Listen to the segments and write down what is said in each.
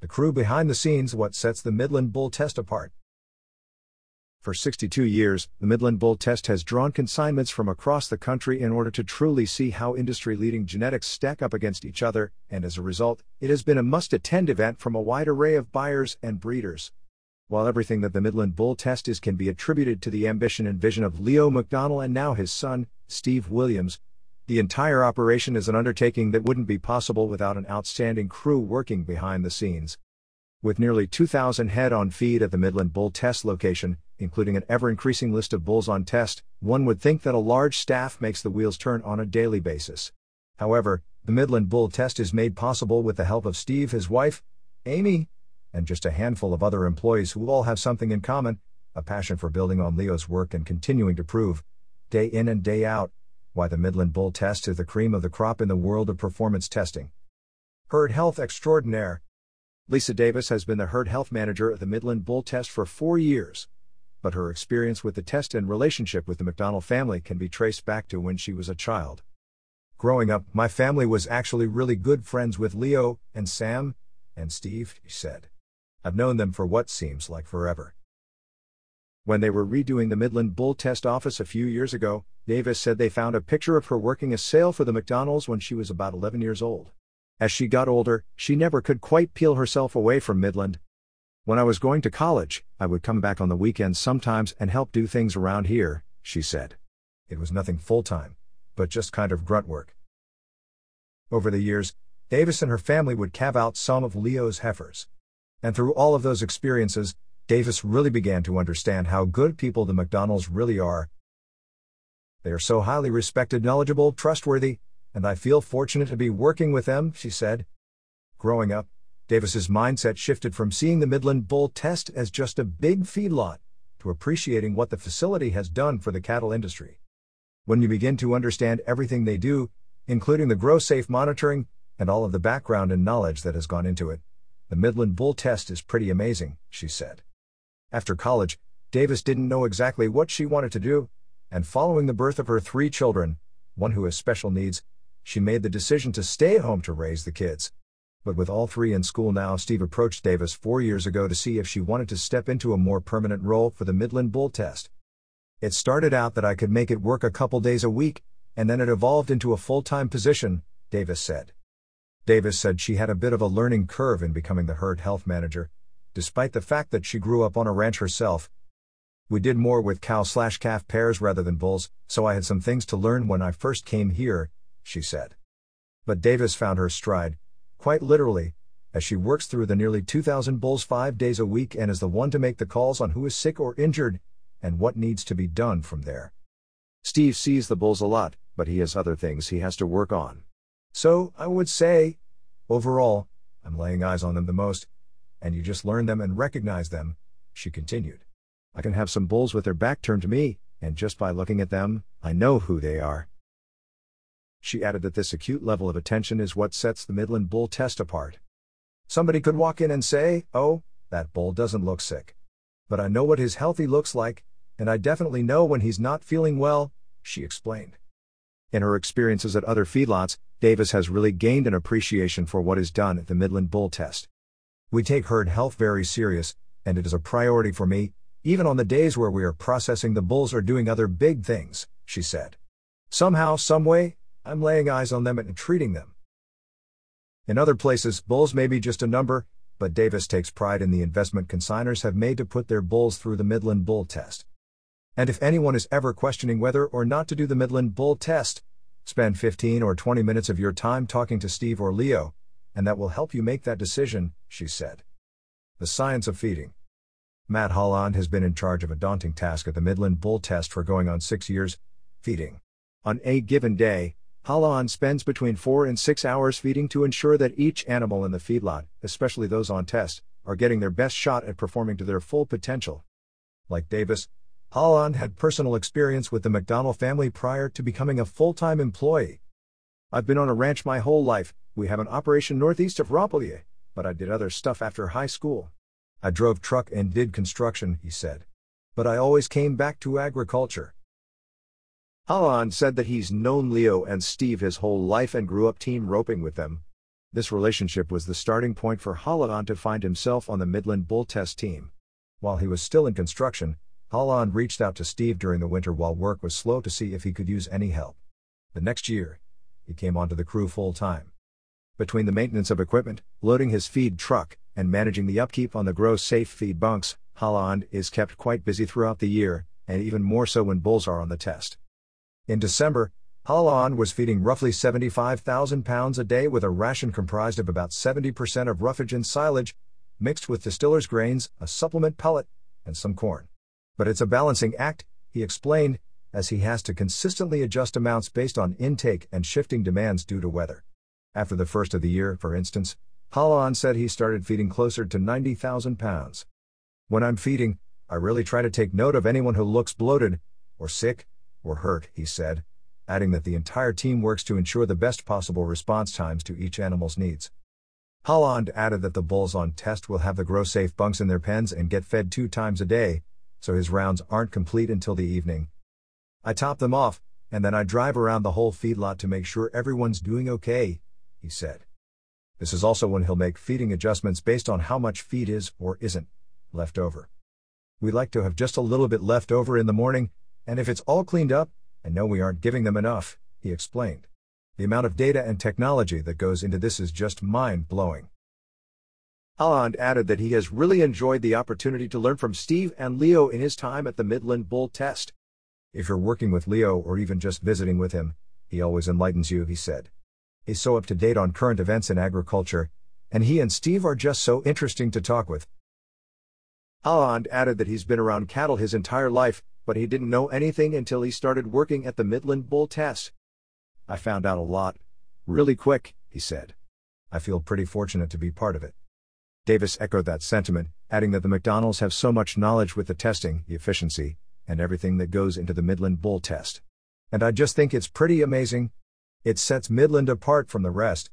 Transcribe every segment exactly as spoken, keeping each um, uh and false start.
The crew behind the scenes, what sets the Midland Bull Test apart. For sixty-two years, the Midland Bull Test has drawn consignments from across the country in order to truly see how industry-leading genetics stack up against each other, and as a result, it has been a must-attend event from a wide array of buyers and breeders. While everything that the Midland Bull Test is can be attributed to the ambition and vision of Leo McDonnell and now his son, Steve Williams, the entire operation is an undertaking that wouldn't be possible without an outstanding crew working behind the scenes. With nearly two thousand head on feed at the Midland Bull Test location, including an ever-increasing list of bulls on test, one would think that a large staff makes the wheels turn on a daily basis. However, the Midland Bull Test is made possible with the help of Steve, his wife, Amy, and just a handful of other employees who all have something in common, a passion for building on Leo's work and continuing to prove, day in and day out, why the Midland Bull Test is the cream of the crop in the world of performance testing. Herd Health Extraordinaire. Lisa Davis has been the herd health manager at the Midland Bull Test for four years, but her experience with the test and relationship with the McDonnell family can be traced back to when she was a child. Growing up, my family was actually really good friends with Leo and Sam and Steve, she said. I've known them for what seems like forever. When they were redoing the Midland Bull Test office a few years ago, Davis said they found a picture of her working a sale for the McDonnells when she was about eleven years old. As she got older, she never could quite peel herself away from Midland. When I was going to college, I would come back on the weekends sometimes and help do things around here, she said. It was nothing full-time, but just kind of grunt work. Over the years, Davis and her family would calve out some of Leo's heifers. And through all of those experiences, Davis really began to understand how good people the McDonnells really are. They are so highly respected, knowledgeable, trustworthy, and I feel fortunate to be working with them, she said. Growing up, Davis's mindset shifted from seeing the Midland Bull Test as just a big feedlot to appreciating what the facility has done for the cattle industry. When you begin to understand everything they do, including the grow-safe monitoring and all of the background and knowledge that has gone into it, the Midland Bull Test is pretty amazing, she said. After college, Davis didn't know exactly what she wanted to do, and following the birth of her three children, one who has special needs, she made the decision to stay home to raise the kids. But with all three in school now, Steve approached Davis four years ago to see if she wanted to step into a more permanent role for the Midland Bull Test. It started out that I could make it work a couple days a week, and then it evolved into a full-time position, Davis said. Davis said she had a bit of a learning curve in becoming the herd health manager, despite the fact that she grew up on a ranch herself. We did more with cow-slash-calf pairs rather than bulls, so I had some things to learn when I first came here, she said. But Davis found her stride, quite literally, as she works through the nearly two thousand bulls five days a week and is the one to make the calls on who is sick or injured, and what needs to be done from there. Steve sees the bulls a lot, but he has other things he has to work on. So, I would say, overall, I'm laying eyes on them the most, and you just learn them and recognize them, she continued. I can have some bulls with their back turned to me, and just by looking at them, I know who they are. She added that this acute level of attention is what sets the Midland Bull Test apart. Somebody could walk in and say, oh, that bull doesn't look sick. But I know what his healthy looks like, and I definitely know when he's not feeling well, she explained. In her experiences at other feedlots, Davis has really gained an appreciation for what is done at the Midland Bull Test. We take herd health very serious, and it is a priority for me, even on the days where we are processing the bulls or doing other big things, she said. Somehow, someway, I'm laying eyes on them and treating them. In other places, bulls may be just a number, but Davis takes pride in the investment consignors have made to put their bulls through the Midland Bull Test. And if anyone is ever questioning whether or not to do the Midland Bull Test, spend fifteen or twenty minutes of your time talking to Steve or Leo, and that will help you make that decision, she said. The science of feeding. Matt Holland has been in charge of a daunting task at the Midland Bull Test for going on six years, feeding. On a given day, Holland spends between four and six hours feeding to ensure that each animal in the feedlot, especially those on test, are getting their best shot at performing to their full potential. Like Davis, Holland had personal experience with the McDonnell family prior to becoming a full-time employee. I've been on a ranch my whole life. We have an operation northeast of Rambouillet, but I did other stuff after high school. I drove truck and did construction, he said. But I always came back to agriculture. Holland said that he's known Leo and Steve his whole life and grew up team roping with them. This relationship was the starting point for Holland to find himself on the Midland Bull Test team. While he was still in construction, Holland reached out to Steve during the winter while work was slow to see if he could use any help. The next year, he came onto the crew full-time. Between the maintenance of equipment, loading his feed truck, and managing the upkeep on the grow safe feed bunks, Holland is kept quite busy throughout the year, and even more so when bulls are on the test. In December, Holland was feeding roughly seventy-five thousand pounds a day with a ration comprised of about seventy percent of roughage and silage, mixed with distiller's grains, a supplement pellet, and some corn. But it's a balancing act, he explained, as he has to consistently adjust amounts based on intake and shifting demands due to weather. After the first of the year, for instance, Holland said he started feeding closer to ninety thousand pounds. When I'm feeding, I really try to take note of anyone who looks bloated, or sick, or hurt, he said, adding that the entire team works to ensure the best possible response times to each animal's needs. Holland added that the bulls on test will have the grow-safe bunks in their pens and get fed two times a day, so his rounds aren't complete until the evening. I top them off, and then I drive around the whole feedlot to make sure everyone's doing okay, he said. This is also when he'll make feeding adjustments based on how much feed is, or isn't, left over. We like to have just a little bit left over in the morning, and if it's all cleaned up, I know we aren't giving them enough, he explained. The amount of data and technology that goes into this is just mind-blowing. Holland added that he has really enjoyed the opportunity to learn from Steve and Leo in his time at the Midland Bull Test. If you're working with Leo or even just visiting with him, he always enlightens you, he said. He's so up to date on current events in agriculture, and he and Steve are just so interesting to talk with. Holland added that he's been around cattle his entire life, but he didn't know anything until he started working at the Midland Bull Test. I found out a lot, really quick, he said. I feel pretty fortunate to be part of it. Davis echoed that sentiment, adding that the McDonalds have so much knowledge with the testing, the efficiency, and everything that goes into the Midland Bull Test. And I just think it's pretty amazing. It sets Midland apart from the rest.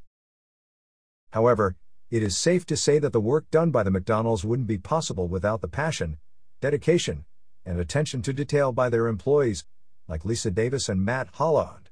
However, it is safe to say that the work done by the McDonalds wouldn't be possible without the passion, dedication, and attention to detail by their employees, like Lisa Davis and Matt Holland.